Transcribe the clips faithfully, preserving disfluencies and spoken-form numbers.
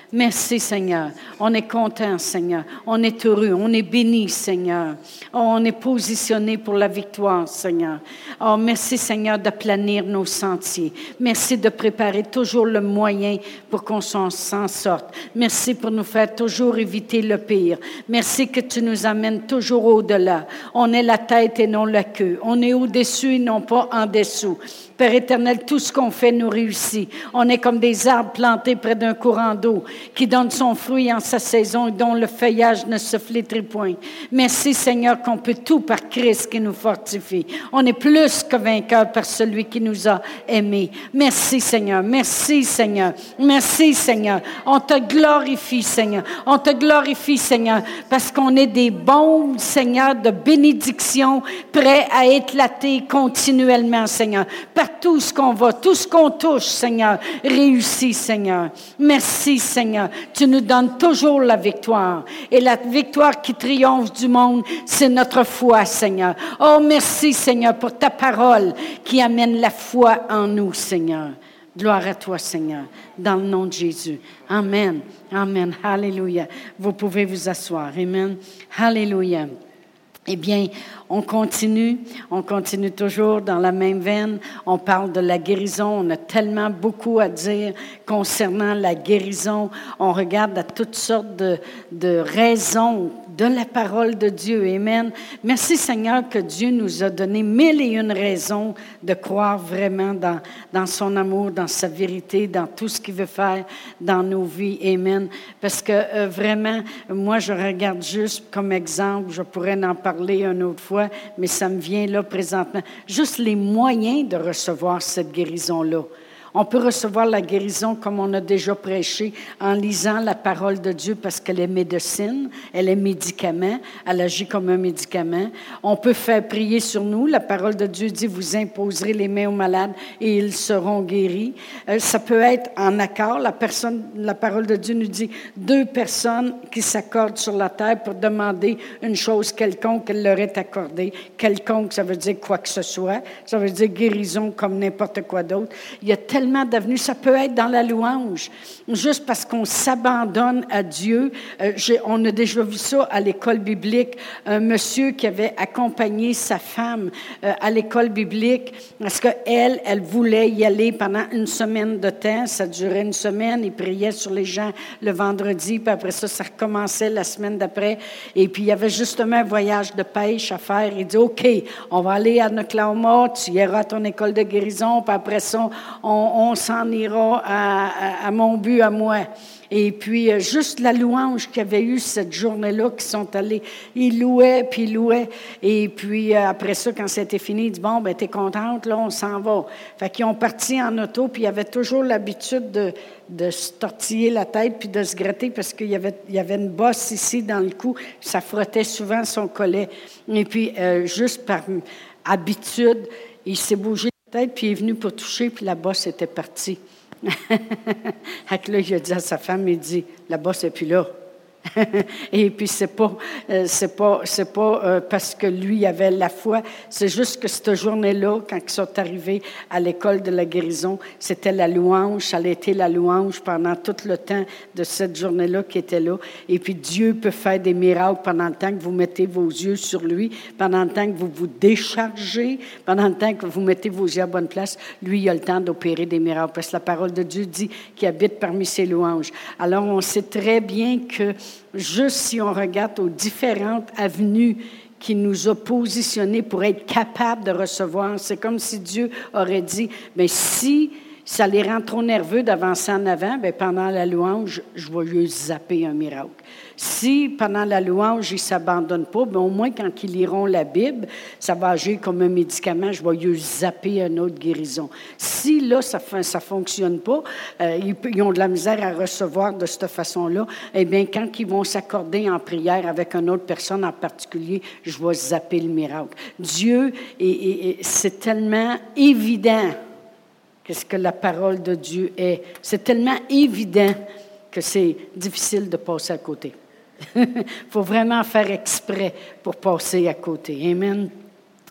Merci, Seigneur. On est content, Seigneur. On est heureux. On est béni, Seigneur. Oh, on est positionné pour la victoire, Seigneur. Oh, merci, Seigneur, de planir nos sentiers. Merci de préparer toujours le moyen pour qu'on s'en sorte. Merci pour nous faire toujours éviter le pire. Merci que tu nous amènes toujours au-delà. On est la tête et non la queue. On est au-dessus et non pas en dessous. Père éternel, tout ce qu'on fait nous réussit. On est comme des arbres plantés près d'un courant d'eau qui donne son fruit en sa saison et dont le feuillage ne se flétrit point. Merci, Seigneur, qu'on peut tout par Christ qui nous fortifie. On est plus que vainqueurs par celui qui nous a aimés. Merci, Seigneur. Merci, Seigneur. Merci, Seigneur. On te glorifie, Seigneur. On te glorifie, Seigneur, parce qu'on est des bombes, Seigneur, de bénédiction, prêts à éclater continuellement, Seigneur. Partout ce qu'on va, tout ce qu'on touche, Seigneur, réussit, Seigneur. Merci, Seigneur. Tu nous donnes toujours la victoire. Et la victoire qui triomphe du monde, c'est notre foi, Seigneur. Oh, merci, Seigneur, pour ta parole qui amène la foi en nous, Seigneur. Gloire à toi, Seigneur, dans le nom de Jésus. Amen. Amen. Alléluia. Vous pouvez vous asseoir. Amen. Alléluia. Eh bien, on continue, on continue toujours dans la même veine. On parle de la guérison. On a tellement beaucoup à dire concernant la guérison. On regarde à toutes sortes de, de raisons de la parole de Dieu. Amen. Merci Seigneur que Dieu nous a donné mille et une raisons de croire vraiment dans, dans son amour, dans sa vérité, dans tout ce qu'il veut faire dans nos vies. Amen. Parce que euh, vraiment, moi, je regarde juste comme exemple, je pourrais en parler une autre fois, mais ça me vient là présentement. Juste les moyens de recevoir cette guérison-là. On peut recevoir la guérison comme on a déjà prêché en lisant la parole de Dieu parce qu'elle est médecine, elle est médicament, elle agit comme un médicament. On peut faire prier sur nous. La parole de Dieu dit, vous imposerez les mains aux malades et ils seront guéris. Euh, ça peut être en accord. La personne, la parole de Dieu nous dit, deux personnes qui s'accordent sur la terre pour demander une chose quelconque, elle leur est accordée. Quelconque, ça veut dire quoi que ce soit. Ça veut dire guérison comme n'importe quoi d'autre. Il y a tellement d'avenues. Ça peut être dans la louange, juste parce qu'on s'abandonne à Dieu. Euh, j'ai, on a déjà vu ça à l'école biblique. Un monsieur qui avait accompagné sa femme euh, à l'école biblique parce qu'elle, elle voulait y aller pendant une semaine de temps. Ça durait une semaine. Il priait sur les gens le vendredi, puis après ça, ça recommençait la semaine d'après. Et puis, il y avait justement un voyage de pêche à faire. Il dit, OK, on va aller à Oklahoma, tu iras à ton école de guérison, puis après ça, on on s'en ira à, à, à mon but, à moi. Et puis, euh, juste la louange qu'il y avait eu cette journée-là, qui sont allés, ils louaient, puis ils louaient. Et puis, euh, après ça, quand c'était fini, ils disent, bon, ben t'es contente, là, on s'en va. Fait qu'ils ont parti en auto, puis ils avaient toujours l'habitude de, de se tortiller la tête, puis de se gratter, parce qu'il y avait, il y avait une bosse ici dans le cou, ça frottait souvent son collet. Et puis, euh, juste par habitude, il s'est bougé la tête, puis il est venu pour toucher, puis la bosse était partie. Fait que là, il a dit à sa femme, il dit, la bosse n'est plus là. Et puis, c'est pas, euh, c'est pas, c'est pas euh, parce que lui avait la foi, c'est juste que cette journée-là, quand ils sont arrivés à l'école de la guérison, c'était la louange, ça a été la louange pendant tout le temps de cette journée-là qui était là. Et puis, Dieu peut faire des miracles pendant le temps que vous mettez vos yeux sur lui, pendant le temps que vous vous déchargez, pendant le temps que vous mettez vos yeux à bonne place. Lui, il a le temps d'opérer des miracles, parce que la parole de Dieu dit qu'il habite parmi ses louanges. Alors, on sait très bien que juste si on regarde aux différentes avenues qui nous a positionnés pour être capables de recevoir, c'est comme si Dieu aurait dit, bien, si ça les rend trop nerveux d'avancer en avant, bien, pendant la louange, je vais lui zapper un miracle. Si, pendant la louange, ils ne s'abandonnent pas, bien, au moins, quand ils liront la Bible, ça va agir comme un médicament, je vais lui zapper une autre guérison. Si, là, ça ne ça fonctionne pas, euh, ils, ils ont de la misère à recevoir de cette façon-là, eh bien, quand ils vont s'accorder en prière avec une autre personne en particulier, je vais zapper le miracle. Dieu, et, et, et c'est tellement évident qu'est-ce que la parole de Dieu est. C'est tellement évident que c'est difficile de passer à côté. Il faut vraiment faire exprès pour passer à côté. Amen.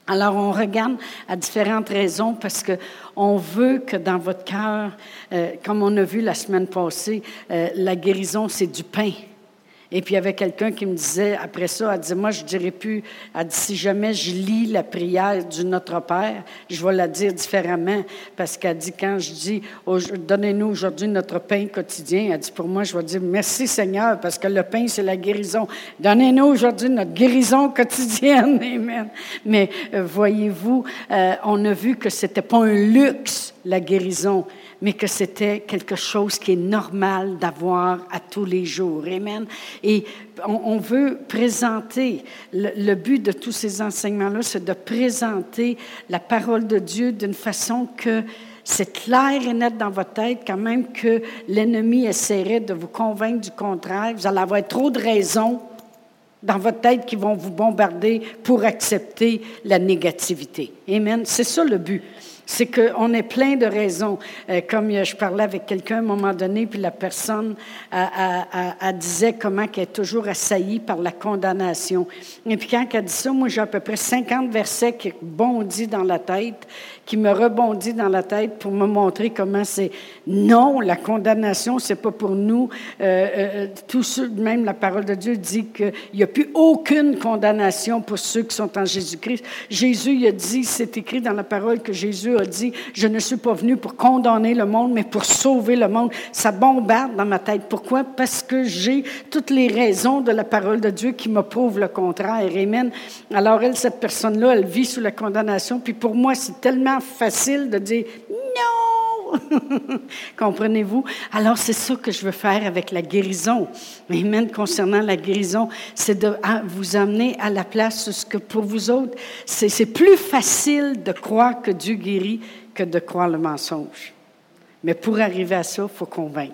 Alors, on regarde à différentes raisons parce que on veut que dans votre cœur, euh, comme on a vu la semaine passée, euh, la guérison, c'est du pain. Et puis, il y avait quelqu'un qui me disait, après ça, elle disait, moi, je dirais plus, elle dit, si jamais je lis la prière du Notre Père, je vais la dire différemment, parce qu'elle dit, quand je dis, donnez-nous aujourd'hui notre pain quotidien, elle dit, pour moi, je vais dire, merci Seigneur, parce que le pain, c'est la guérison. Donnez-nous aujourd'hui notre guérison quotidienne. Amen. Mais euh, voyez-vous, euh, on a vu que c'était pas un luxe, la guérison, mais que c'était quelque chose qui est normal d'avoir à tous les jours. Amen. Et on, on veut présenter, le, le but de tous ces enseignements-là, c'est de présenter la parole de Dieu d'une façon que c'est clair et net dans votre tête, quand même que l'ennemi essaierait de vous convaincre du contraire. Vous allez avoir trop de raisons dans votre tête qui vont vous bombarder pour accepter la négativité. Amen. C'est ça le but. C'est qu'on est plein de raisons. Euh, comme je parlais avec quelqu'un à un moment donné, puis la personne elle, elle, elle disait comment qu'elle est toujours assaillie par la condamnation. Et puis quand elle dit ça, moi j'ai à peu près cinquante versets qui bondissent dans la tête, qui me rebondissent dans la tête pour me montrer comment c'est non, la condamnation, c'est pas pour nous. Euh, euh, tout ceux, même la parole de Dieu dit qu'il n'y a plus aucune condamnation pour ceux qui sont en Jésus-Christ. Jésus, il a dit, c'est écrit dans la parole que Jésus a dit, je ne suis pas venu pour condamner le monde, mais pour sauver le monde. Ça bombarde dans ma tête. Pourquoi? Parce que j'ai toutes les raisons de la parole de Dieu qui me prouvent le contraire. Amen. Alors elle, cette personne-là, elle vit sous la condamnation. Puis pour moi, c'est tellement facile de dire non. Comprenez-vous? Alors c'est ça que je veux faire avec la guérison. Amen. Concernant la guérison, c'est de vous amener à la place où ce que pour vous autres, c'est, c'est plus facile de croire que Dieu guérit que de croire le mensonge. Mais pour arriver à ça, il faut convaincre.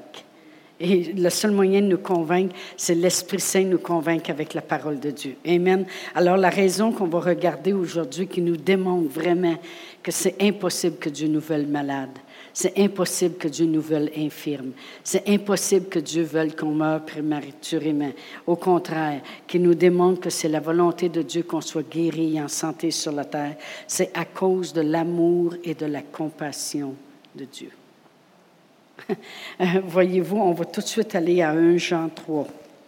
Et le seul moyen de nous convaincre, c'est l'Esprit Saint nous convaincre avec la parole de Dieu. Amen. Alors la raison qu'on va regarder aujourd'hui qui nous démontre vraiment que c'est impossible que Dieu nous veuille malade. C'est impossible que Dieu nous veuille infirme. C'est impossible que Dieu veuille qu'on meure prématurément. Au contraire, qu'il nous démontre que c'est la volonté de Dieu qu'on soit guéri et en santé sur la terre. C'est à cause de l'amour et de la compassion de Dieu. Voyez-vous, on va tout de suite aller à un Jean trois.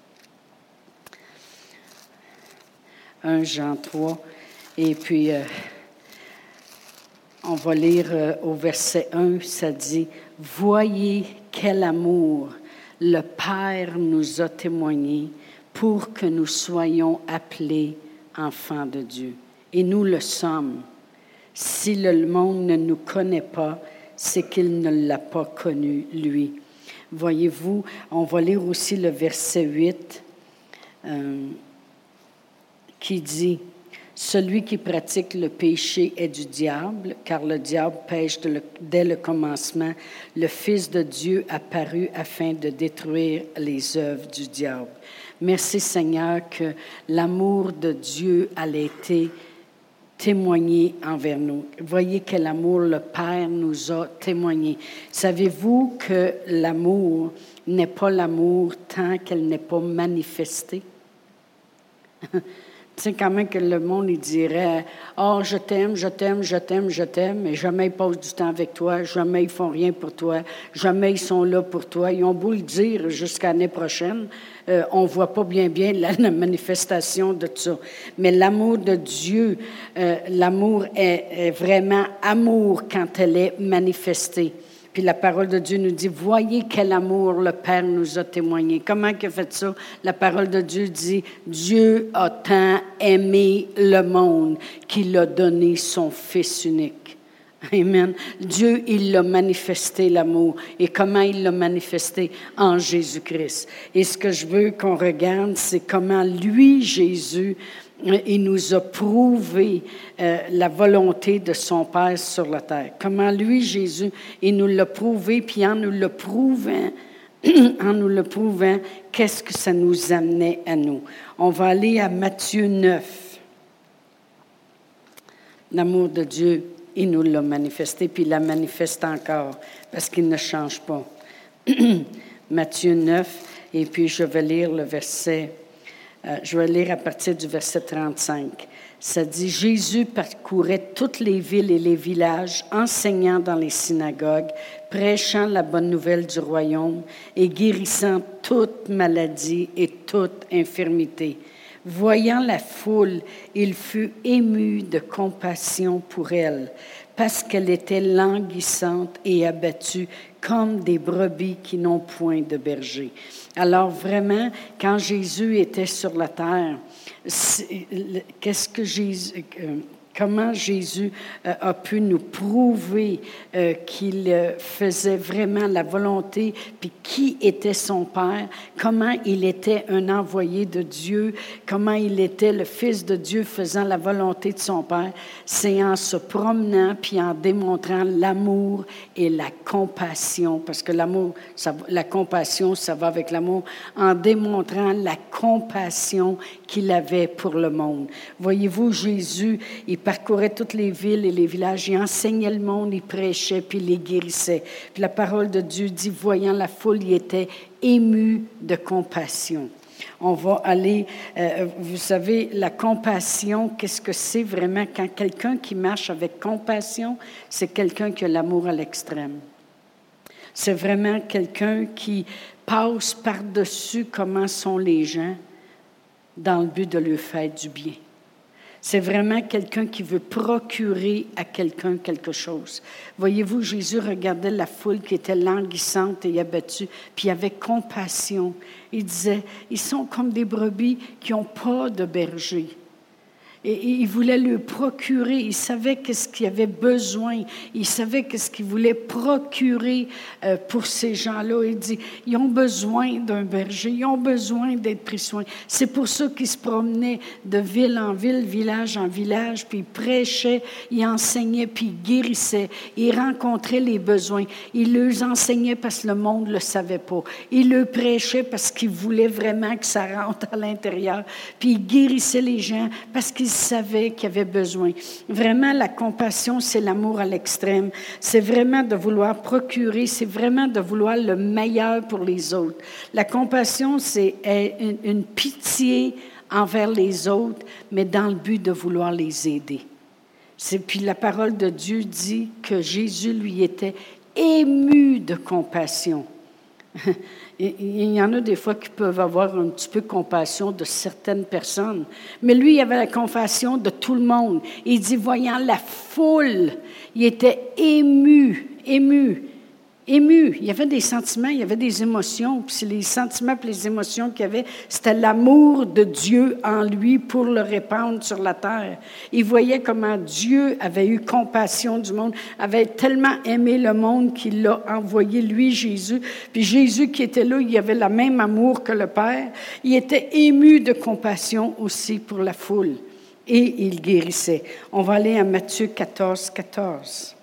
un Jean trois. Et puis... Euh, On va lire euh, au verset un, ça dit « Voyez quel amour le Père nous a témoigné pour que nous soyons appelés enfants de Dieu. Et nous le sommes. Si le monde ne nous connaît pas, c'est qu'il ne l'a pas connu, lui. » Voyez-vous, on va lire aussi le verset huit euh, qui dit « Celui qui pratique le péché est du diable, car le diable pêche de le, dès le commencement. Le Fils de Dieu apparut afin de détruire les œuvres du diable. » Merci Seigneur que l'amour de Dieu a été témoigné envers nous. Voyez quel amour le Père nous a témoigné. Savez-vous que l'amour n'est pas l'amour tant qu'elle n'est pas manifestée? Tu sais, quand même que le monde, il dirait « Oh, je t'aime, je t'aime, je t'aime, je t'aime, mais jamais ils passent du temps avec toi, jamais ils font rien pour toi, jamais ils sont là pour toi. » Ils ont beau le dire jusqu'à l'année prochaine, euh, on ne voit pas bien bien la, la manifestation de tout ça. Mais l'amour de Dieu, euh, l'amour est, est vraiment amour quand elle est manifestée. Puis la parole de Dieu nous dit, voyez quel amour le Père nous a témoigné. Comment il a fait ça? La parole de Dieu dit, Dieu a tant aimé le monde qu'il a donné son Fils unique. Amen. Dieu, il l'a manifesté, l'amour. Et comment il l'a manifesté? En Jésus-Christ. Et ce que je veux qu'on regarde, c'est comment lui, Jésus, il nous a prouvé euh, la volonté de son Père sur la terre. Comment lui, Jésus, il nous l'a prouvé, puis en nous le prouvant, en nous le prouvant, qu'est-ce que ça nous amenait à nous? On va aller à Matthieu neuf. L'amour de Dieu, il nous l'a manifesté, puis il la manifeste encore, parce qu'il ne change pas. Matthieu neuf, et puis je vais lire le verset... Euh, je vais lire à partir du verset trente-cinq. « Ça dit, Jésus parcourait toutes les villes et les villages, enseignant dans les synagogues, prêchant la bonne nouvelle du royaume et guérissant toute maladie et toute infirmité. Voyant la foule, il fut ému de compassion pour elle, parce qu'elle était languissante et abattue comme des brebis qui n'ont point de berger. Alors vraiment, quand Jésus était sur la terre, qu'est-ce que Jésus... Comment Jésus euh, a pu nous prouver euh, qu'il euh, faisait vraiment la volonté, puis qui était son Père, comment il était un envoyé de Dieu, comment il était le Fils de Dieu faisant la volonté de son Père, c'est en se promenant puis en démontrant l'amour et la compassion, parce que l'amour, ça, la compassion, ça va avec l'amour, en démontrant la compassion qu'il avait pour le monde. Voyez-vous, Jésus, il parcourait toutes les villes et les villages, il enseignait le monde, il prêchait, puis il les guérissait. Puis la parole de Dieu dit, voyant la foule, il était ému de compassion. On va aller, euh, vous savez, la compassion, qu'est-ce que c'est vraiment? Quand quelqu'un qui marche avec compassion, c'est quelqu'un qui a l'amour à l'extrême. C'est vraiment quelqu'un qui passe par-dessus comment sont les gens dans le but de leur faire du bien. C'est vraiment quelqu'un qui veut procurer à quelqu'un quelque chose. Voyez-vous, Jésus regardait la foule qui était languissante et abattue, puis il avait compassion. Il disait, ils sont comme des brebis qui n'ont pas de berger. Et il voulait lui procurer, il savait qu'est-ce qu'il avait besoin, il savait qu'est-ce qu'il voulait procurer euh, pour ces gens-là. Il dit, ils ont besoin d'un berger, ils ont besoin d'être pris soin. C'est pour ça qu'il se promenait de ville en ville, village en village, puis il prêchait, il enseignait, puis il guérissait. Il rencontrait les besoins. Il leur enseignait parce que le monde ne le savait pas. Il leur prêchait parce qu'il voulait vraiment que ça rentre à l'intérieur. Puis il guérissait les gens parce qu'il savait qu'il avait besoin. Vraiment, la compassion, c'est l'amour à l'extrême. C'est vraiment de vouloir procurer, c'est vraiment de vouloir le meilleur pour les autres. La compassion, c'est une, une pitié envers les autres, mais dans le but de vouloir les aider. C'est, puis la parole de Dieu dit que Jésus, lui, était ému de compassion. Il y en a des fois qui peuvent avoir un petit peu de compassion de certaines personnes. Mais lui, il avait la compassion de tout le monde. Il dit, voyant la foule, il était ému, ému, ému. Il y avait des sentiments, il y avait des émotions. Puis les sentiments et les émotions qu'il y avait, c'était l'amour de Dieu en lui pour le répandre sur la terre. Il voyait comment Dieu avait eu compassion du monde, avait tellement aimé le monde qu'il l'a envoyé, lui, Jésus. Puis Jésus qui était là, il avait le même amour que le Père. Il était ému de compassion aussi pour la foule. Et il guérissait. On va aller à Matthieu quatorze, quatorze.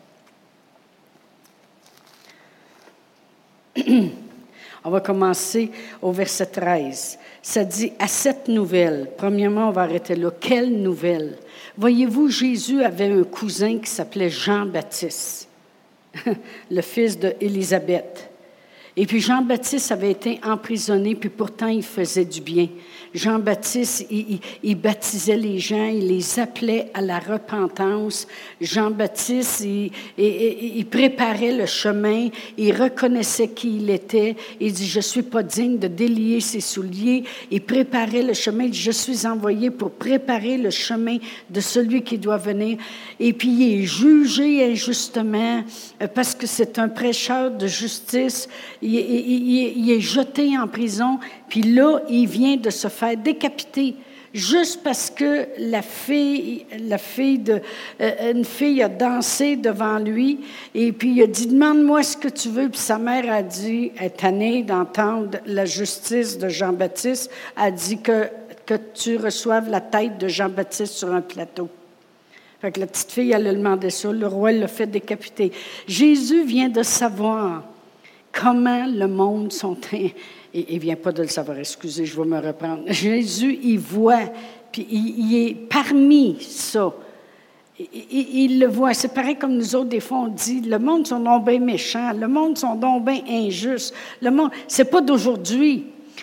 On va commencer au verset treize. Ça dit, à cette nouvelle, premièrement, on va arrêter là. Quelle nouvelle? Voyez-vous, Jésus avait un cousin qui s'appelait Jean-Baptiste, le fils d'Élisabeth. Et puis Jean-Baptiste avait été emprisonné, puis pourtant il faisait du bien. Jean-Baptiste, il, il, il baptisait les gens, il les appelait à la repentance. Jean-Baptiste, il, il, il préparait le chemin, il reconnaissait qui il était. Il dit, je ne suis pas digne de délier ses souliers. Il préparait le chemin, il dit, je suis envoyé pour préparer le chemin de celui qui doit venir. Et puis il est jugé injustement parce que c'est un prêcheur de justice. Il, il, il, il est jeté en prison, puis là, il vient de se faire décapiter juste parce que la fille, la fille de, euh, une fille a dansé devant lui, et puis il a dit, demande-moi ce que tu veux, puis sa mère a dit, elle est tannée d'entendre la justice de Jean-Baptiste, a dit que, que tu reçoives la tête de Jean-Baptiste sur un plateau. Fait que la petite fille, elle a demandé ça, le roi l'a fait décapiter. Jésus vient de savoir comment le monde sont... Il ne vient pas de le savoir, excusez, je vais me reprendre. Jésus, il voit, puis il, il est parmi ça. Il, il, il le voit. C'est pareil comme nous autres, des fois, on dit, le monde sont donc bien méchants, le monde sont donc bien injustes. Le monde, c'est pas d'aujourd'hui.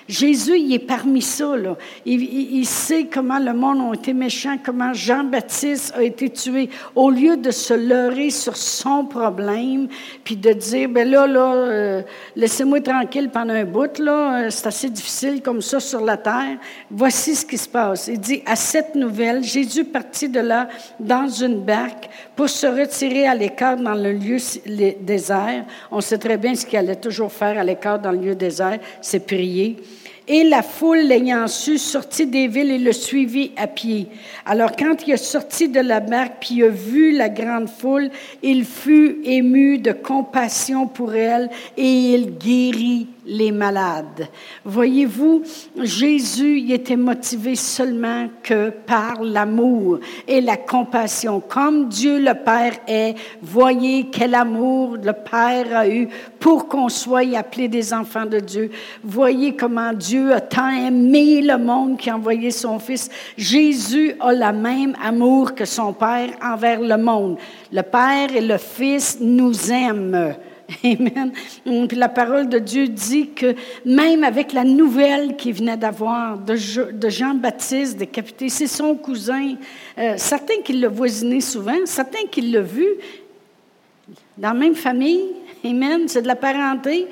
Jésus, il est parmi ça, là. Il, il, il sait comment le monde a été méchant, comment Jean-Baptiste a été tué. Au lieu de se leurrer sur son problème, puis de dire, ben là, là, euh, laissez-moi tranquille pendant un bout, là, euh, c'est assez difficile comme ça sur la terre. Voici ce qui se passe. Il dit, à cette nouvelle, Jésus partit de là dans une barque pour se retirer à l'écart dans le lieu désert. On sait très bien ce qu'il allait toujours faire à l'écart dans le lieu désert, c'est prier. Et la foule, l'ayant su, sortit des villes et le suivit à pied. Alors, quand il est sorti de la barque, puis il a vu la grande foule, il fut ému de compassion pour elle et il guérit les malades. Voyez-vous, Jésus, il était motivé seulement que par l'amour et la compassion. Comme Dieu le Père est, voyez quel amour le Père a eu pour qu'on soit appelés des enfants de Dieu. Voyez comment Dieu a tant aimé le monde qu'il a envoyé son Fils. Jésus a le même amour que son Père envers le monde. Le Père et le Fils nous aiment. Amen. Puis la parole de Dieu dit que même avec la nouvelle qu'il venait d'avoir de, de Jean-Baptiste décapité, c'est son cousin, euh, certains qui l'ont voisiné souvent, certains qui l'ont vu, dans la même famille, amen, c'est de la parenté.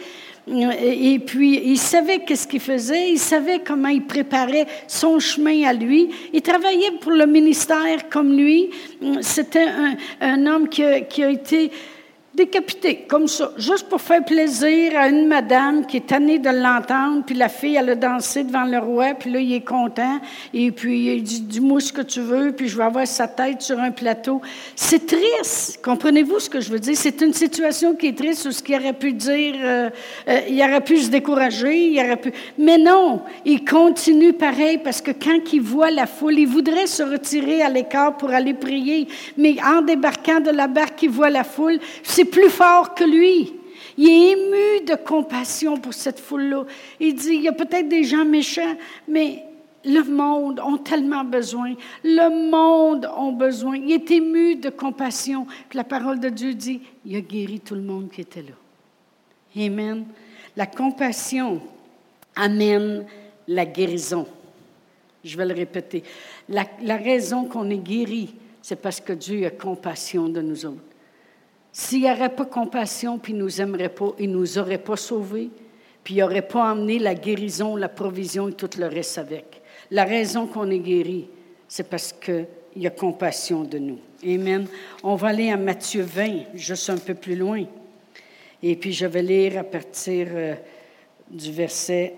Et puis, il savait qu'est-ce qu'il faisait, il savait comment il préparait son chemin à lui. Il travaillait pour le ministère comme lui. C'était un, un homme qui a, qui a été décapité, comme ça, juste pour faire plaisir à une madame qui est tannée de l'entendre, puis la fille, elle a dansé devant le roi, puis là, il est content, et puis il dit, dis-moi ce que tu veux, puis je vais avoir sa tête sur un plateau. C'est triste, comprenez-vous ce que je veux dire? C'est une situation qui est triste, où ce qu'il aurait pu dire, euh, euh, il aurait pu se décourager, il aurait pu... Mais non, il continue pareil, parce que quand il voit la foule, il voudrait se retirer à l'écart pour aller prier, mais en débarquant de la barque, il voit la foule, c'est plus fort que lui. Il est ému de compassion pour cette foule-là. Il dit, il y a peut-être des gens méchants, mais le monde a tellement besoin. Le monde a besoin. Il est ému de compassion. Puis la parole de Dieu dit, il a guéri tout le monde qui était là. Amen. La compassion amène la guérison. Je vais le répéter. La, la raison qu'on est guéri, c'est parce que Dieu a compassion de nous autres. S'il n'y aurait pas compassion, puis il ne nous aimerait pas, il ne nous aurait pas sauvés, puis il n'aurait pas emmené la guérison, la provision et tout le reste avec. La raison qu'on est guéri, c'est parce qu'il y a compassion de nous. Amen. On va aller à Matthieu vingt, juste un peu plus loin. Et puis je vais lire à partir euh, du verset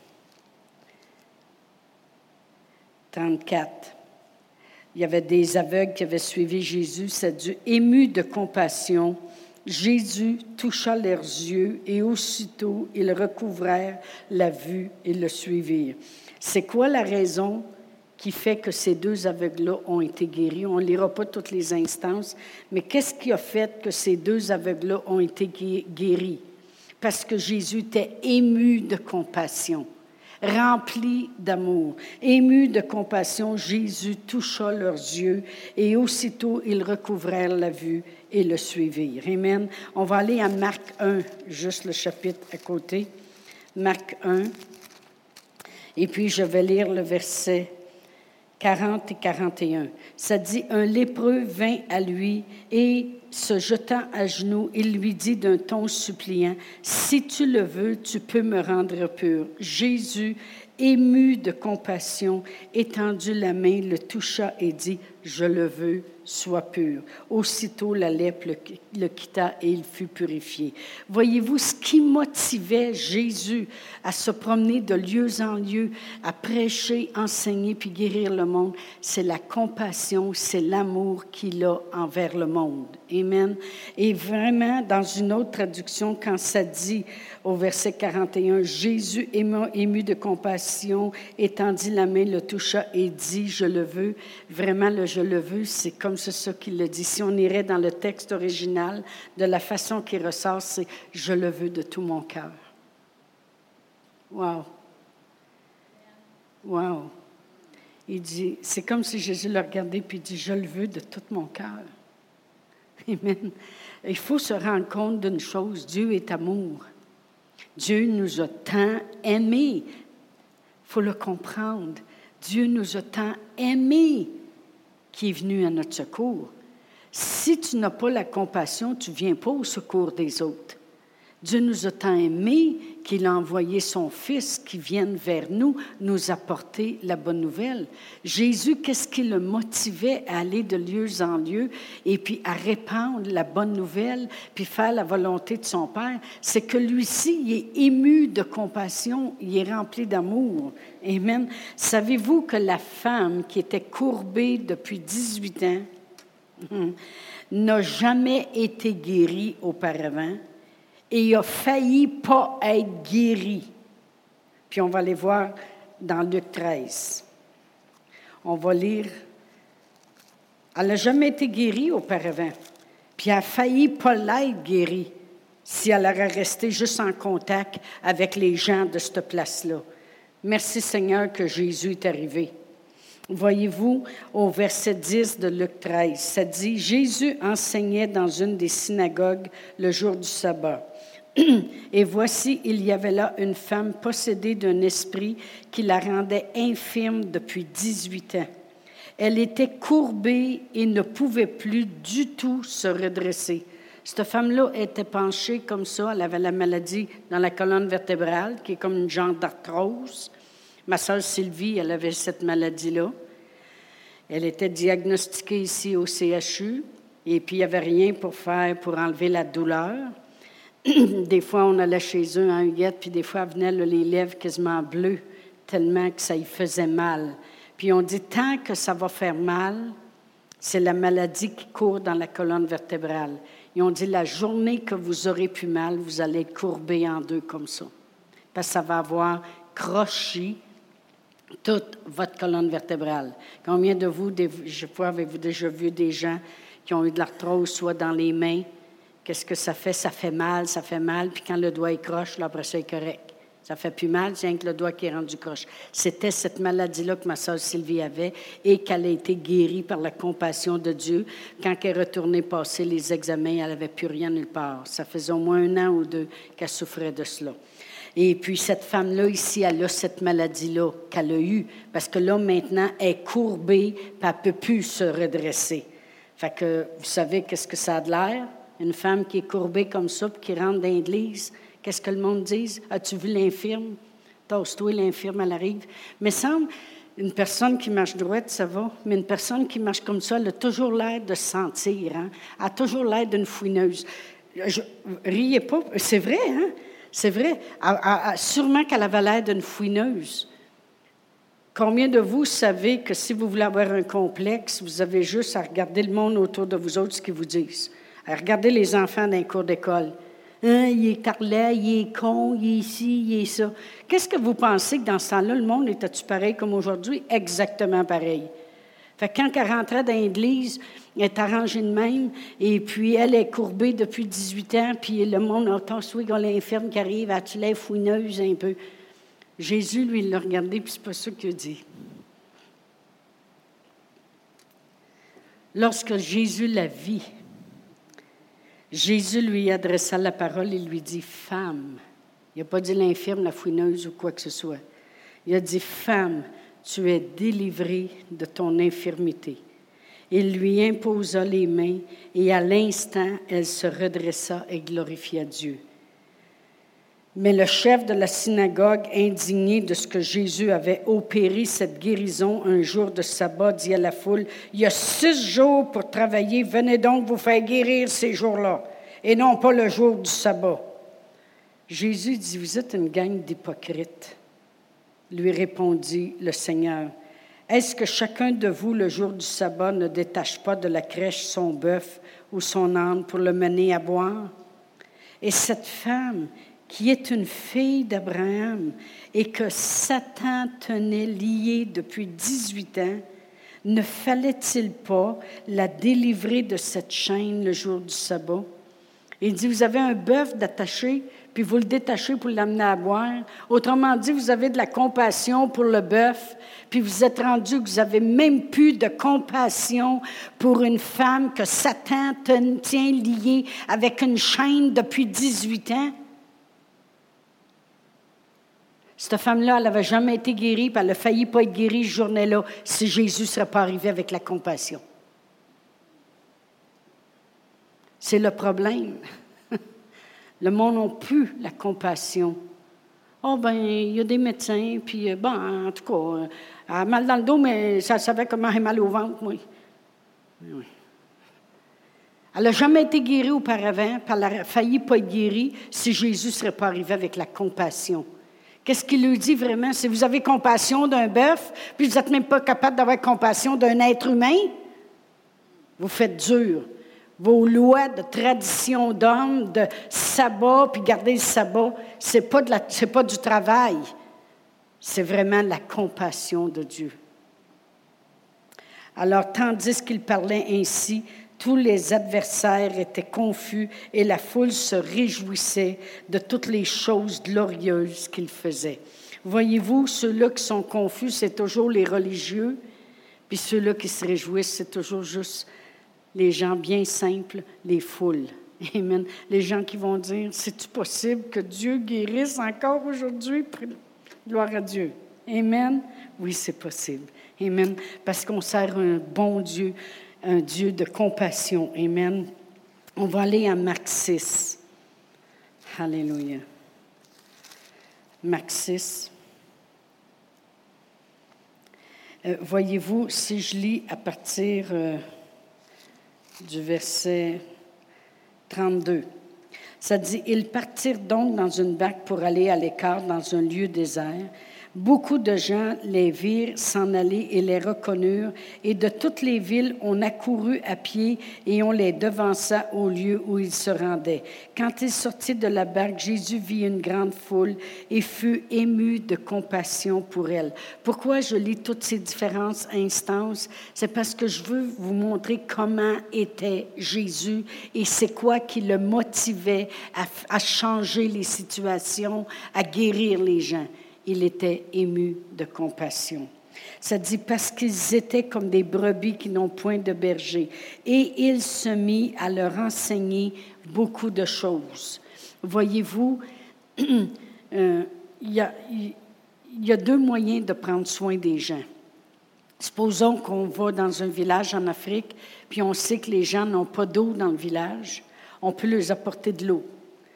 trente-quatre. Il y avait des aveugles qui avaient suivi Jésus. Ça dit, ému de compassion, Jésus toucha leurs yeux et aussitôt ils recouvrèrent la vue et le suivirent. C'est quoi la raison qui fait que ces deux aveugles-là ont été guéris? On ne lira pas toutes les instances, mais qu'est-ce qui a fait que ces deux aveugles-là ont été guéris? Parce que Jésus était ému de compassion. Rempli d'amour, ému de compassion, Jésus toucha leurs yeux et aussitôt ils recouvrèrent la vue et le suivirent. Amen. On va aller à Marc un, juste le chapitre à côté. Marc un. Et puis je vais lire le verset quarante et quarante et un. Ça dit, un lépreux vint à lui et se jetant à genoux, il lui dit d'un ton suppliant, « Si tu le veux, tu peux me rendre pur. » Jésus, ému de compassion, étendit la main, le toucha et dit, « Je le veux, sois pur. » Aussitôt, la lèpre le, le quitta et il fut purifié. Voyez-vous, ce qui motivait Jésus à se promener de lieu en lieu, à prêcher, enseigner puis guérir le monde, c'est la compassion, c'est l'amour qu'il a envers le monde. Amen. Et vraiment, dans une autre traduction, quand ça dit au verset quarante et un, Jésus, ému, ému de compassion, étendit la main, le toucha et dit, « Je le veux », vraiment, le « je le veux », c'est comme c'est ça qu'il le dit. Si on irait dans le texte original, de la façon qu'il ressort, c'est « Je le veux de tout mon cœur ». Wow! Wow! Il dit, c'est comme si Jésus le regardait puis il dit, « Je le veux de tout mon cœur ». Amen. Il faut se rendre compte d'une chose, Dieu est amour. Dieu nous a tant aimés. faut le comprendre. Dieu nous a tant aimés qu'il est venu à notre secours. Si tu n'as pas la compassion, tu ne viens pas au secours des autres. Dieu nous a tant aimés qu'il a envoyé son Fils qui vienne vers nous, nous apporter la bonne nouvelle. Jésus, qu'est-ce qui le motivait à aller de lieu en lieu et puis à répandre la bonne nouvelle, puis faire la volonté de son Père? C'est que lui-ci, il est ému de compassion, il est rempli d'amour. Amen. Savez-vous que la femme qui était courbée depuis dix-huit ans n'a jamais été guérie auparavant? Et il a failli pas être guéri. Puis on va aller voir dans Luc treize. On va lire. Elle n'a jamais été guérie auparavant. Puis elle a failli pas l'être guérie si elle aurait resté juste en contact avec les gens de cette place-là. Merci Seigneur que Jésus est arrivé. Voyez-vous, au verset dix de Luc treize, ça dit « Jésus enseignait dans une des synagogues le jour du sabbat. Et voici, il y avait là une femme possédée d'un esprit qui la rendait infirme depuis dix-huit ans. Elle était courbée et ne pouvait plus du tout se redresser. » Cette femme-là était penchée comme ça. Elle avait la maladie dans la colonne vertébrale, qui est comme une genre d'arthrose. Ma sœur Sylvie, elle avait cette maladie-là. Elle était diagnostiquée ici au C H U, et puis il n'y avait rien pour faire pour enlever la douleur. Des fois, on allait chez eux en Huguette, puis des fois, elle venait là, les lèvres quasiment bleues, tellement que ça y faisait mal. Puis on dit, tant que ça va faire mal, c'est la maladie qui court dans la colonne vertébrale. Et on dit, la journée que vous aurez plus mal, vous allez être courbé en deux comme ça. Parce que ça va avoir croché toute votre colonne vertébrale. Combien de vous, des fois, avez-vous déjà vu des gens qui ont eu de l'arthrose, soit dans les mains? Qu'est-ce que ça fait? Ça fait mal, ça fait mal. Puis quand le doigt est croche, là, après ça, il est correct. Ça fait plus mal, c'est rien que le doigt qui est rendu croche. C'était cette maladie-là que ma sœur Sylvie avait et qu'elle a été guérie par la compassion de Dieu. Quand elle est retournée passer les examens, elle n'avait plus rien nulle part. Ça faisait au moins un an ou deux qu'elle souffrait de cela. Et puis, cette femme-là, ici, elle a cette maladie-là qu'elle a eue. Parce que là, maintenant, elle est courbée, puis elle ne peut plus se redresser. Fait que, vous savez, qu'est-ce que ça a de l'air? Une femme qui est courbée comme ça, puis qui rentre dans l'église, qu'est-ce que le monde dit? As-tu vu l'infirme? Tasse-toi, l'infirme, elle arrive. Mais semble, une personne qui marche droite, ça va, mais une personne qui marche comme ça, elle a toujours l'air de se sentir, hein? Elle a toujours l'air d'une fouineuse. Je, riez pas, c'est vrai, hein? C'est vrai. Elle, elle, sûrement qu'elle avait l'air d'une fouineuse. Combien de vous savez que si vous voulez avoir un complexe, vous avez juste à regarder le monde autour de vous autres, ce qu'ils vous disent? Regardez les enfants dans les cours d'école. Hein, il est tarlet, il est con, il est ici, il est ça. Qu'est-ce que vous pensez que dans ce temps-là, le monde était-tu pareil comme aujourd'hui? Exactement pareil. Fait que quand elle rentrait dans l'église, elle est arrangée de même, et puis elle est courbée depuis dix-huit ans, puis le monde entend souhait qu'on l'infirme qui arrive, as-tu l'air fouineuse un peu? Jésus, lui, il l'a regardé, puis c'est pas ça qu'il a dit. Lorsque Jésus la vit, Jésus lui adressa la parole et lui dit « Femme ». Il n'a pas dit l'infirme, la fouineuse ou quoi que ce soit. Il a dit « Femme, tu es délivrée de ton infirmité. » Il lui imposa les mains et à l'instant, elle se redressa et glorifia Dieu. Mais le chef de la synagogue, indigné de ce que Jésus avait opéré cette guérison un jour de sabbat, dit à la foule, « Il y a six jours pour travailler, venez donc vous faire guérir ces jours-là, et non pas le jour du sabbat. » Jésus dit, « Vous êtes une gang d'hypocrites. » Lui répondit le Seigneur, « Est-ce que chacun de vous, le jour du sabbat, ne détache pas de la crèche son bœuf ou son âne pour le mener à boire? Et cette femme, qui est une fille d'Abraham et que Satan tenait liée depuis dix-huit ans, ne fallait-il pas la délivrer de cette chaîne le jour du sabbat? » Il dit, vous avez un bœuf d'attaché, puis vous le détachez pour l'amener à boire. Autrement dit, vous avez de la compassion pour le bœuf, puis vous êtes rendu que vous n'avez même plus de compassion pour une femme que Satan tient liée avec une chaîne depuis dix-huit ans. Cette femme-là, elle n'avait jamais été guérie, puis elle a failli pas être guérie ce journée-là si Jésus ne serait pas arrivé avec la compassion. C'est le problème. Le monde n'a plus la compassion. Oh, ben, il y a des médecins, puis, bon, en tout cas, elle a mal dans le dos, mais ça savait comment elle a mal au ventre, moi. Oui. Elle n'a jamais été guérie auparavant, puis elle a failli pas être guérie si Jésus ne serait pas arrivé avec la compassion. Qu'est-ce qu'il lui dit vraiment? Si vous avez compassion d'un bœuf, puis vous n'êtes même pas capable d'avoir compassion d'un être humain, vous faites dur. Vos lois de tradition d'homme, de sabbat, puis garder le sabbat, ce n'est pas, pas du travail. C'est vraiment la compassion de Dieu. Alors, tandis qu'il parlait ainsi, tous les adversaires étaient confus et la foule se réjouissait de toutes les choses glorieuses qu'il faisait. Voyez-vous, ceux-là qui sont confus, c'est toujours les religieux, puis ceux-là qui se réjouissent, c'est toujours juste les gens bien simples, les foules. Amen. Les gens qui vont dire, c'est-tu possible que Dieu guérisse encore aujourd'hui? Gloire à Dieu. Amen. Oui, c'est possible. Amen. Parce qu'on sert un bon Dieu, un Dieu de compassion. Amen. On va aller à Marc six. Alléluia. Marc six. Euh, voyez-vous, si je lis à partir euh, du verset trente-deux, ça dit « Ils partirent donc dans une barque pour aller à l'écart dans un lieu désert. Beaucoup de gens les virent s'en aller et les reconnurent, et de toutes les villes, on accourut à pied et on les devança au lieu où ils se rendaient. Quand ils sortirent de la barque, Jésus vit une grande foule et fut ému de compassion pour elle. » Pourquoi je lis toutes ces différentes instances? C'est parce que je veux vous montrer comment était Jésus et c'est quoi qui le motivait à, à changer les situations, à guérir les gens. Il était ému de compassion. Ça dit, parce qu'ils étaient comme des brebis qui n'ont point de berger. Et il se mit à leur enseigner beaucoup de choses. Voyez-vous, euh, il y a, il y a deux moyens de prendre soin des gens. Supposons qu'on va dans un village en Afrique, puis on sait que les gens n'ont pas d'eau dans le village. On peut leur apporter de l'eau.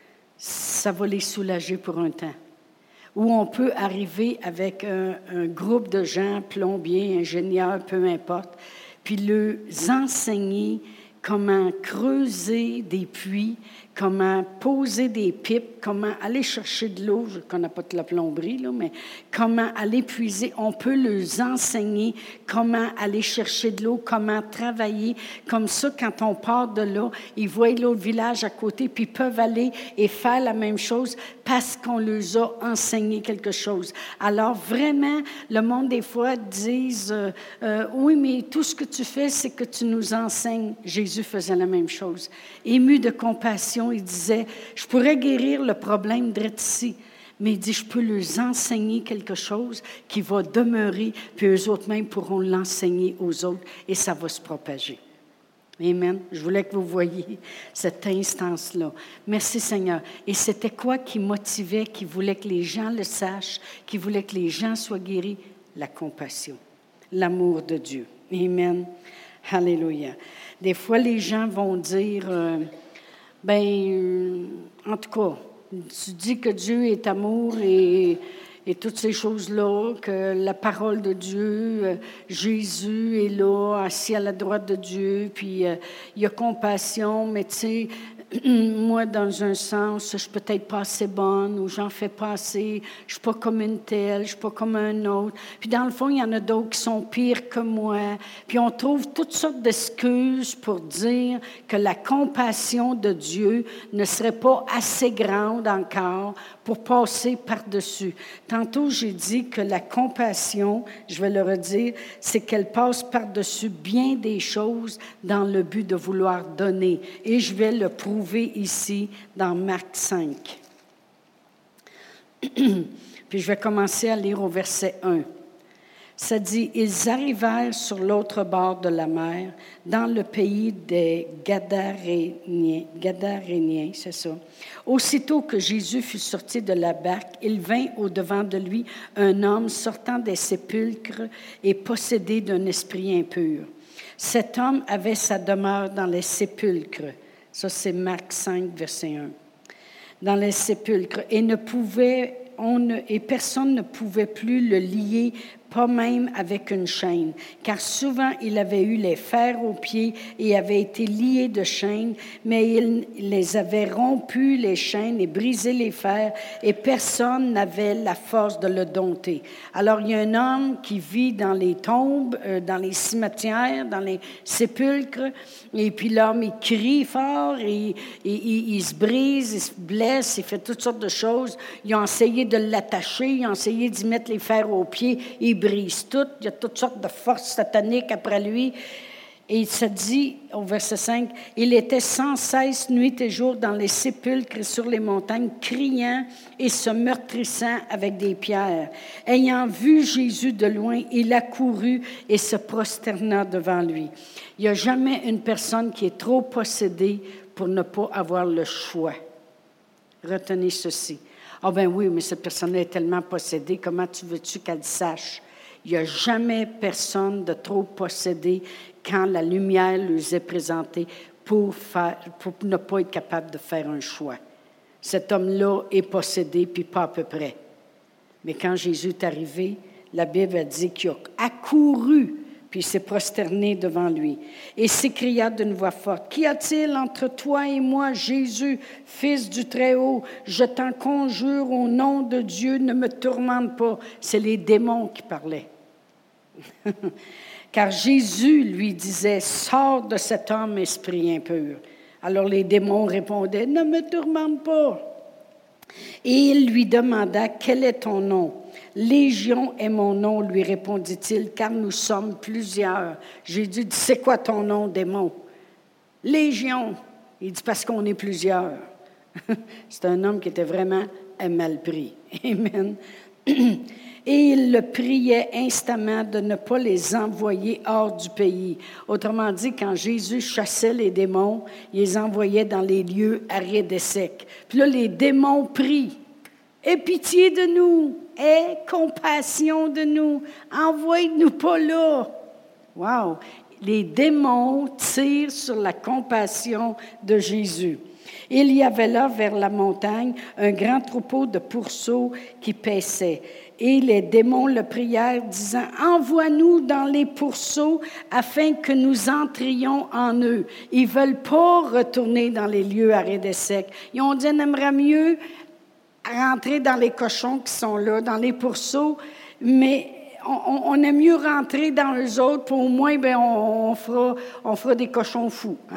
Ça va les soulager pour un temps. Où on peut arriver avec un, un groupe de gens, plombiers, ingénieurs, peu importe, puis leur enseigner comment creuser des puits, comment poser des pipes, comment aller chercher de l'eau, je ne connais pas de la plomberie, là, mais comment aller puiser. On peut leur enseigner comment aller chercher de l'eau, comment travailler. Comme ça, quand on part de là, ils voient l'autre village à côté, puis ils peuvent aller et faire la même chose parce qu'on leur a enseigné quelque chose. Alors, vraiment, le monde, des fois, disent euh, euh, « Oui, mais tout ce que tu fais, c'est que tu nous enseignes. » Jésus faisait la même chose. Ému de compassion, il disait, je pourrais guérir le problème d'être ici, mais il dit, je peux leur enseigner quelque chose qui va demeurer, puis eux autres même pourront l'enseigner aux autres, et ça va se propager. Amen. Je voulais que vous voyiez cette instance-là. Merci Seigneur. Et c'était quoi qui motivait, qui voulait que les gens le sachent, qui voulait que les gens soient guéris? La compassion, l'amour de Dieu. Amen. Alléluia. Des fois, les gens vont dire, euh, ben, euh, en tout cas, tu dis que Dieu est amour et, et toutes ces choses-là, que la parole de Dieu, euh, Jésus est là, assis à la droite de Dieu, puis euh, il y a compassion, mais tu sais, moi, dans un sens, je suis peut-être pas assez bonne ou j'en fais pas assez, je suis pas comme une telle, je suis pas comme un autre. Puis dans le fond, il y en a d'autres qui sont pires que moi. Puis on trouve toutes sortes d'excuses pour dire que la compassion de Dieu ne serait pas assez grande encore pour passer par-dessus. Tantôt, j'ai dit que la compassion, je vais le redire, c'est qu'elle passe par-dessus bien des choses dans le but de vouloir donner. Et je vais le prouver ici dans Marc cinq. Puis je vais commencer à lire au verset un. Ça dit, ils arrivèrent sur l'autre bord de la mer, dans le pays des Gadaréniens. Gadaréniens, c'est ça. Aussitôt que Jésus fut sorti de la barque, il vint au-devant de lui un homme sortant des sépulcres et possédé d'un esprit impur. Cet homme avait sa demeure dans les sépulcres. Ça, c'est Marc cinq, verset un. Dans les sépulcres. Et, ne pouvait, on ne, et personne ne pouvait plus le lier, pas même avec une chaîne, car souvent il avait eu les fers aux pieds et avait été lié de chaînes, mais il les avait rompus, les chaînes, et brisé les fers, et personne n'avait la force de le dompter. Alors il y a un homme qui vit dans les tombes, euh, dans les cimetières, dans les sépulcres, et puis l'homme, il crie fort, et, et, il, il se brise, il se blesse, il fait toutes sortes de choses. Ils ont essayé de l'attacher, ils ont essayé d'y mettre les fers aux pieds, il brise tout, il y a toutes sortes de forces sataniques après lui. Et il se dit, au verset cinq, « Il était sans cesse, nuit et jour, dans les sépulcres et sur les montagnes, criant et se meurtrissant avec des pierres. Ayant vu Jésus de loin, il accourut et se prosterna devant lui. » Il n'y a jamais une personne qui est trop possédée pour ne pas avoir le choix. Retenez ceci. « Ah ben oui, mais cette personne est tellement possédée, comment tu veux-tu qu'elle sache? » Il n'y a jamais personne de trop possédé quand la lumière lui est présentée pour, faire, pour ne pas être capable de faire un choix. Cet homme-là est possédé, puis pas à peu près. Mais quand Jésus est arrivé, la Bible a dit qu'il a accouru, puis il s'est prosterné devant lui, et s'écria d'une voix forte, « Qu'y a-t-il entre toi et moi, Jésus, Fils du Très-Haut? Je t'en conjure au nom de Dieu, ne me tourmente pas. » C'est les démons qui parlaient. Car Jésus lui disait, « Sors de cet homme, esprit impur. » Alors les démons répondaient, « Ne me tourmente pas. » Et il lui demanda, « Quel est ton nom? » « Légion est mon nom, lui répondit-il, car nous sommes plusieurs. » Jésus dit, « C'est quoi ton nom, démon? » « Légion. » Il dit, « Parce qu'on est plusieurs. » C'est un homme qui était vraiment mal pris. Amen. Et il le priait instamment de ne pas les envoyer hors du pays. Autrement dit, quand Jésus chassait les démons, il les envoyait dans les lieux arides et secs. Puis là, les démons prient. « Aie pitié de nous, aie compassion de nous, envoie-nous pas là. » Wow! Les démons tirent sur la compassion de Jésus. Il y avait là, vers la montagne, un grand troupeau de pourceaux qui paissaient. Et les démons le prièrent, disant, « Envoie-nous dans les pourceaux afin que nous entrions en eux. » Ils ne veulent pas retourner dans les lieux arides et secs. Ils ont dit, « On aimerait mieux rentrer dans les cochons qui sont là, dans les pourceaux, mais on, on aime mieux rentrer dans eux autres, pour au moins, ben, on, on, fera, on fera des cochons fous. Hein? »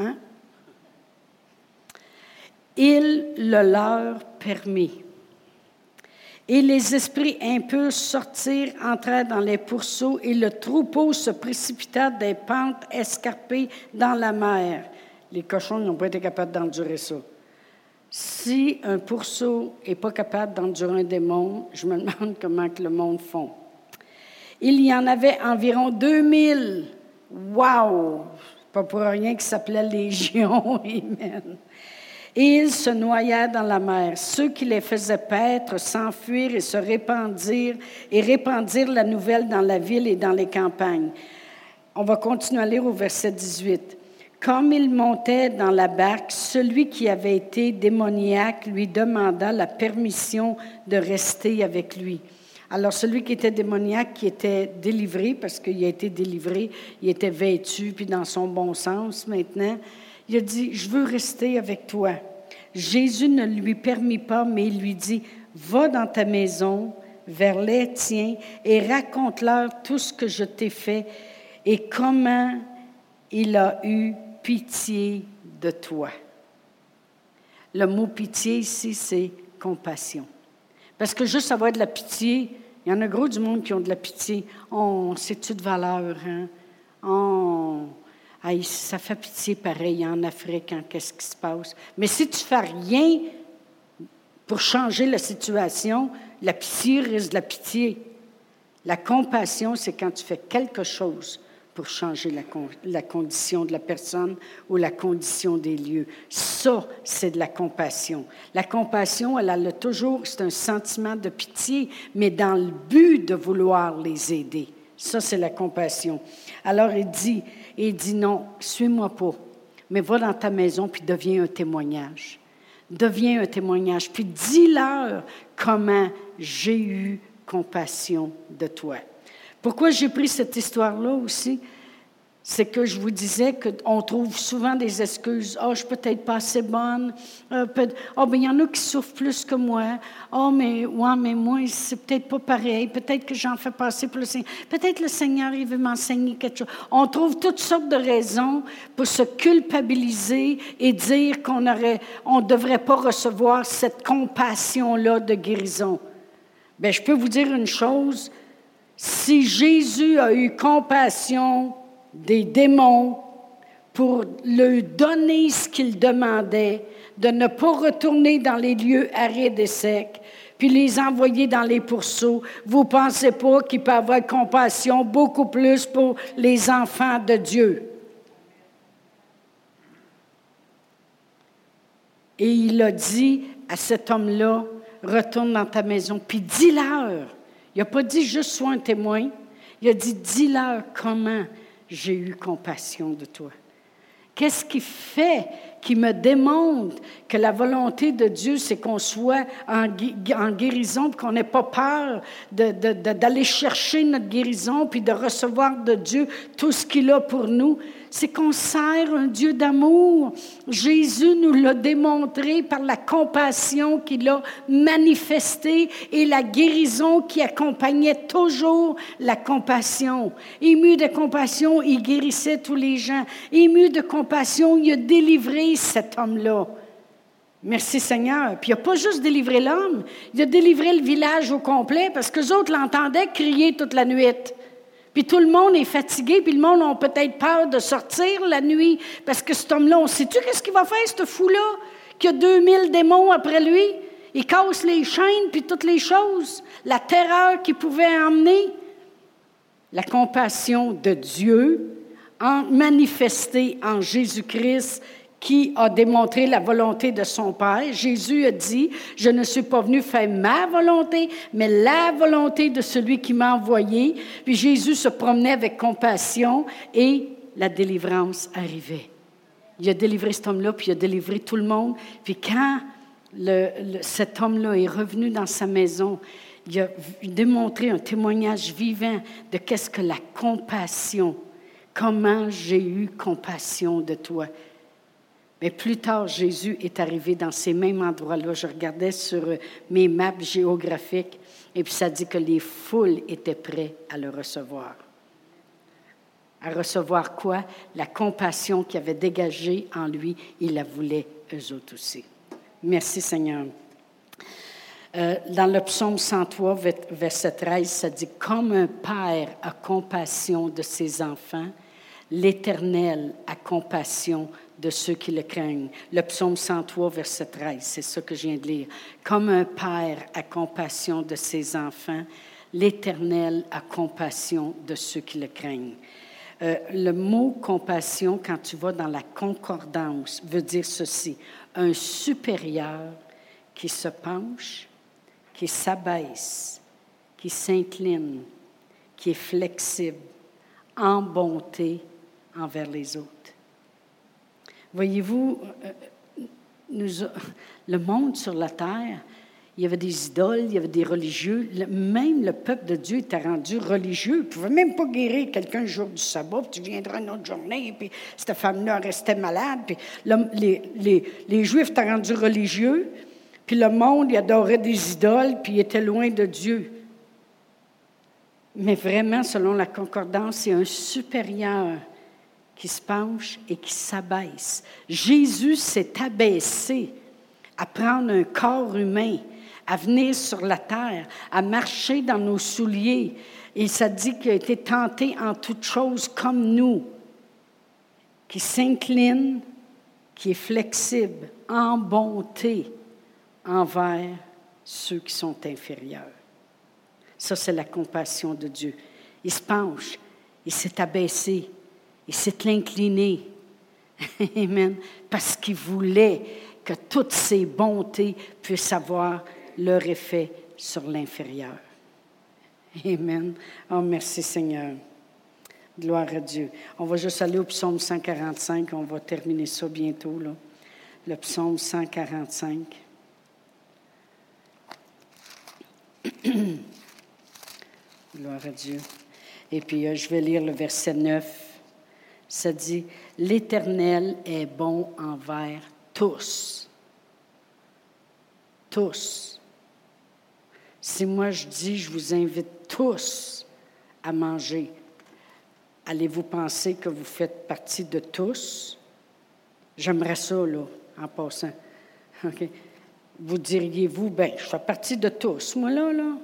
Il le leur permit. Et les esprits impurs sortirent, entrèrent dans les pourceaux, et le troupeau se précipita des pentes escarpées dans la mer. Les cochons n'ont pas été capables d'endurer ça. Si un pourceau n'est pas capable d'endurer un démon, je me demande comment que le monde font. Il y en avait environ deux mille. Wow! Pas pour rien qu'il s'appelait Légion. Amen. Et ils se noyèrent dans la mer. Ceux qui les faisaient paître s'enfuirent et se répandirent, et répandirent la nouvelle dans la ville et dans les campagnes. On va continuer à lire au verset dix-huit. Comme il montait dans la barque, celui qui avait été démoniaque lui demanda la permission de rester avec lui. Alors, celui qui était démoniaque, qui était délivré, parce qu'il a été délivré, il était vêtu, puis dans son bon sens maintenant, il a dit, « Je veux rester avec toi. » Jésus ne lui permit pas, mais il lui dit, « Va dans ta maison, vers les tiens, et raconte-leur tout ce que je t'ai fait, et comment il a eu pitié de toi. » Le mot pitié ici, c'est compassion. Parce que juste avoir de la pitié, il y en a gros du monde qui ont de la pitié. Oh, c'est-tu de valeur, hein? Oh, hey, ça fait pitié pareil en Afrique, hein, qu'est-ce qui se passe? Mais si tu ne fais rien pour changer la situation, la pitié reste de la pitié. La compassion, c'est quand tu fais quelque chose pour changer la, con- la condition de la personne ou la condition des lieux. Ça, c'est de la compassion. La compassion, elle a toujours, c'est un sentiment de pitié, mais dans le but de vouloir les aider. Ça, c'est la compassion. Alors, il dit, il dit non, suis-moi pas, mais va dans ta maison puis deviens un témoignage. Deviens un témoignage, puis dis-leur comment j'ai eu compassion de toi. Pourquoi j'ai pris cette histoire-là aussi? C'est que je vous disais qu'on trouve souvent des excuses. « Ah, oh, je suis peut-être pas assez bonne. Ah, euh, oh, bien, il y en a qui souffrent plus que moi. Ah, oh, mais, ouais, mais moi, c'est peut-être pas pareil. Peut-être que j'en fais passer pour le Seigneur. Peut-être le Seigneur, il veut m'enseigner quelque chose. » On trouve toutes sortes de raisons pour se culpabiliser et dire qu'on aurait, on ne devrait pas recevoir cette compassion-là de guérison. Bien, je peux vous dire une chose. Si Jésus a eu compassion des démons pour leur donner ce qu'ils demandaient, de ne pas retourner dans les lieux arides et secs, puis les envoyer dans les pourceaux, vous ne pensez pas qu'il peut avoir compassion beaucoup plus pour les enfants de Dieu? Et il a dit à cet homme-là, retourne dans ta maison, puis dis-leur. Il n'a pas dit juste sois un témoin. Il a dit, dis-leur comment j'ai eu compassion de toi. Qu'est-ce qui fait, qui me démontre que la volonté de Dieu, c'est qu'on soit en, en guérison, qu'on n'ait pas peur de, de, de, d'aller chercher notre guérison, puis de recevoir de Dieu tout ce qu'il a pour nous? C'est qu'on sert un Dieu d'amour. Jésus nous l'a démontré par la compassion qu'il a manifestée et la guérison qui accompagnait toujours la compassion. Ému de compassion, il guérissait tous les gens. Ému de compassion, il a délivré cet homme-là. Merci Seigneur. Puis il n'a pas juste délivré l'homme, il a délivré le village au complet parce qu'eux autres l'entendaient crier toute la nuit. Puis tout le monde est fatigué, puis le monde a peut-être peur de sortir la nuit, parce que cet homme-là, on sait-tu qu'est-ce qu'il va faire, ce fou-là, qui a deux mille démons après lui? Il casse les chaînes, puis toutes les choses. La terreur qu'il pouvait emmener. La compassion de Dieu, en, manifestée en Jésus-Christ, qui a démontré la volonté de son Père. Jésus a dit, « Je ne suis pas venu faire ma volonté, mais la volonté de celui qui m'a envoyé. » Puis Jésus se promenait avec compassion et la délivrance arrivait. Il a délivré cet homme-là, puis il a délivré tout le monde. Puis quand le, le, cet homme-là est revenu dans sa maison, il a démontré un témoignage vivant de qu'est-ce que la compassion, comment j'ai eu compassion de toi. Mais plus tard, Jésus est arrivé dans ces mêmes endroits-là. Je regardais sur mes maps géographiques et puis ça dit que les foules étaient prêtes à le recevoir. À recevoir quoi? La compassion qu'il avait dégagée en lui, il la voulait eux autres aussi. Merci Seigneur. Euh, dans le psaume cent trois, verset treize, ça dit « Comme un père a compassion de ses enfants, l'Éternel a compassion de ceux qui le craignent. » Le psaume cent trois, verset treize, c'est ça que je viens de lire. « Comme un père a compassion de ses enfants, l'Éternel a compassion de ceux qui le craignent. » Euh, le mot « compassion », quand tu vas dans la concordance, veut dire ceci. Un supérieur qui se penche, qui s'abaisse, qui s'incline, qui est flexible, en bonté envers les autres. Voyez-vous, euh, nous, le monde sur la terre, il y avait des idoles, il y avait des religieux. Le, même le peuple de Dieu était rendu religieux. Il ne pouvait même pas guérir quelqu'un le jour du sabbat, puis tu viendras une autre journée, puis cette femme-là restait malade. Puis le, les, les, les Juifs étaient rendus religieux, puis le monde, il adorait des idoles, puis il était loin de Dieu. Mais vraiment, selon la concordance, c'est un supérieur qui se penche et qui s'abaisse. Jésus s'est abaissé à prendre un corps humain, à venir sur la terre, à marcher dans nos souliers. Et ça dit qu'il a été tenté en toutes choses comme nous, qui s'incline, qui est flexible, en bonté envers ceux qui sont inférieurs. Ça, c'est la compassion de Dieu. Il se penche, il s'est abaissé, il s'est incliné. Amen. Parce qu'il voulait que toutes ces bontés puissent avoir leur effet sur l'inférieur. Amen. Oh, merci Seigneur. Gloire à Dieu. On va juste aller au psaume cent quarante-cinq. On va terminer ça bientôt, là. Le psaume cent quarante-cinq. Gloire à Dieu. Et puis, euh, je vais lire le verset neuf. Ça dit, « L'Éternel est bon envers tous. » Tous. Si moi je dis, je vous invite tous à manger, allez-vous penser que vous faites partie de tous? J'aimerais ça, là, en passant. Okay. Vous diriez-vous, bien, je fais partie de tous, moi, là, là.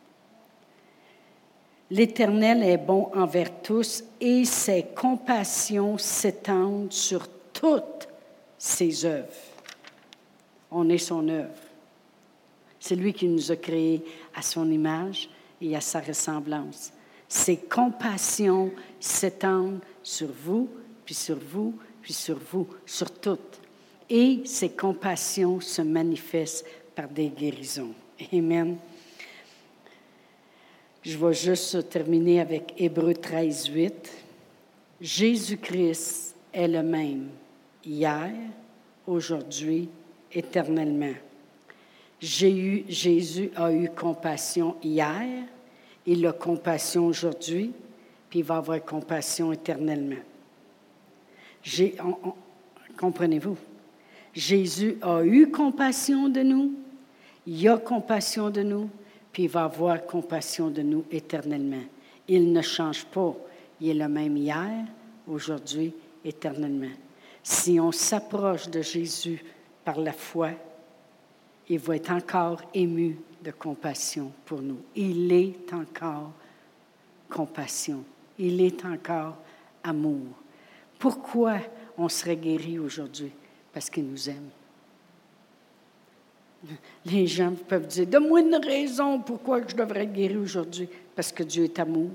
L'Éternel est bon envers tous et ses compassions s'étendent sur toutes ses œuvres. On est son œuvre. C'est lui qui nous a créés à son image et à sa ressemblance. Ses compassions s'étendent sur vous, puis sur vous, puis sur vous, sur toutes. Et ses compassions se manifestent par des guérisons. Amen. Je vais juste terminer avec Hébreux treize, huit. Jésus-Christ est le même hier, aujourd'hui, éternellement. J'ai eu, Jésus a eu compassion hier, il a compassion aujourd'hui, puis il va avoir compassion éternellement. J'ai, on, on, comprenez-vous? Jésus a eu compassion de nous, il a compassion de nous, puis il va avoir compassion de nous éternellement. Il ne change pas. Il est le même hier, aujourd'hui, éternellement. Si on s'approche de Jésus par la foi, il va être encore ému de compassion pour nous. Il est encore compassion. Il est encore amour. Pourquoi on serait guéri aujourd'hui? Parce qu'il nous aime. Les gens peuvent dire, donne-moi une raison pourquoi je devrais être guéri aujourd'hui. Parce que Dieu est amour.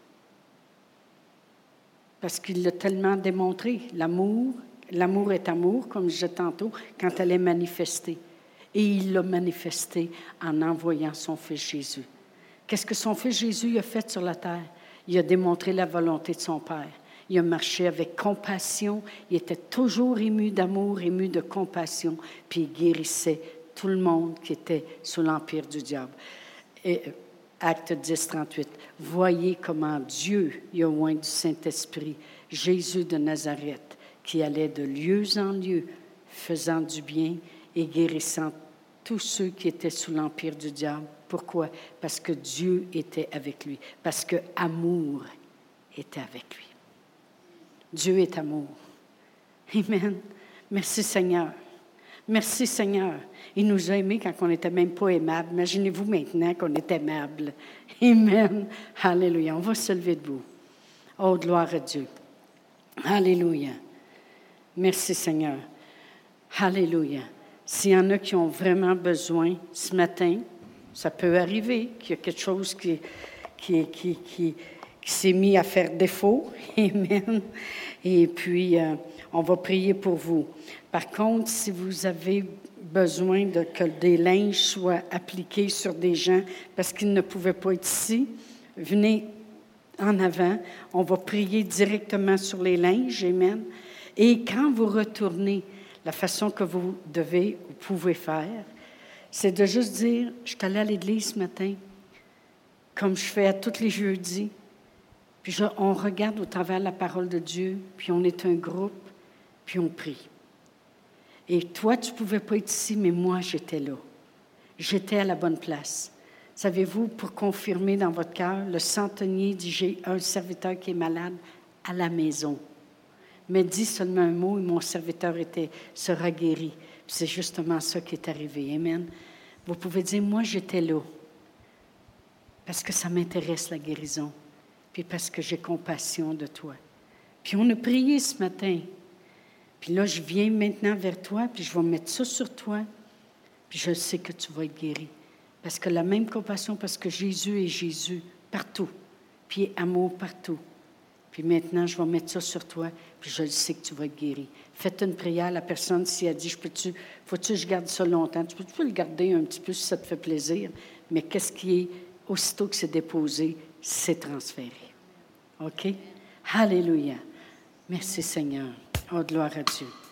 Parce qu'il l'a tellement démontré. L'amour, l'amour est amour, comme je disais tantôt, quand elle est manifestée. Et il l'a manifesté en envoyant son Fils Jésus. Qu'est-ce que son Fils Jésus a fait sur la terre? Il a démontré la volonté de son Père. Il a marché avec compassion. Il était toujours ému d'amour, ému de compassion, puis il guérissait tout le monde qui était sous l'empire du diable. Et, Acte dix, trente-huit. Voyez comment Dieu, il a oint du Saint-Esprit, Jésus de Nazareth, qui allait de lieu en lieu, faisant du bien et guérissant tous ceux qui étaient sous l'empire du diable. Pourquoi? Parce que Dieu était avec lui. Parce que amour était avec lui. Dieu est amour. Amen. Merci Seigneur. Merci Seigneur. Il nous a aimés quand on n'était même pas aimable. Imaginez-vous maintenant qu'on est aimable. Amen. Alléluia. On va se lever debout. Oh, gloire à Dieu. Alléluia. Merci Seigneur. Alléluia. S'il y en a qui ont vraiment besoin ce matin, ça peut arriver qu'il y a quelque chose qui, qui, qui, qui, qui s'est mis à faire défaut. Amen. Et puis, euh, on va prier pour vous. Par contre, si vous avez besoin de que des linges soient appliqués sur des gens parce qu'ils ne pouvaient pas être ici, venez en avant. On va prier directement sur les linges. Amen. Et quand vous retournez, la façon que vous devez ou pouvez faire, c'est de juste dire, je suis allée à l'église ce matin, comme je fais à tous les jeudis, puis je, on regarde au travers de la parole de Dieu, puis on est un groupe, puis on prie. Et toi, tu ne pouvais pas être ici, mais moi, j'étais là. J'étais à la bonne place. Savez-vous, pour confirmer dans votre cœur, le centenier dit, j'ai un serviteur qui est malade à la maison. Mais dis seulement un mot et mon serviteur était, sera guéri. Puis c'est justement ça qui est arrivé. Amen. Vous pouvez dire, moi, j'étais là. Parce que ça m'intéresse, la guérison. Puis parce que j'ai compassion de toi. Puis on a prié ce matin. Puis là, je viens maintenant vers toi, puis je vais mettre ça sur toi. Puis je sais que tu vas être guéri. Parce que la même compassion, parce que Jésus est Jésus partout, puis amour partout. Puis maintenant, je vais mettre ça sur toi, puis je le sais que tu vas être guéri. Faites une prière à la personne, si elle dit, je peux-tu, faut-tu que je garde ça longtemps? Tu peux, tu peux le garder un petit peu si ça te fait plaisir, mais qu'est-ce qui est, aussitôt que c'est déposé, c'est transféré. OK? Alléluia. Merci Seigneur. Oh, gloire à Dieu.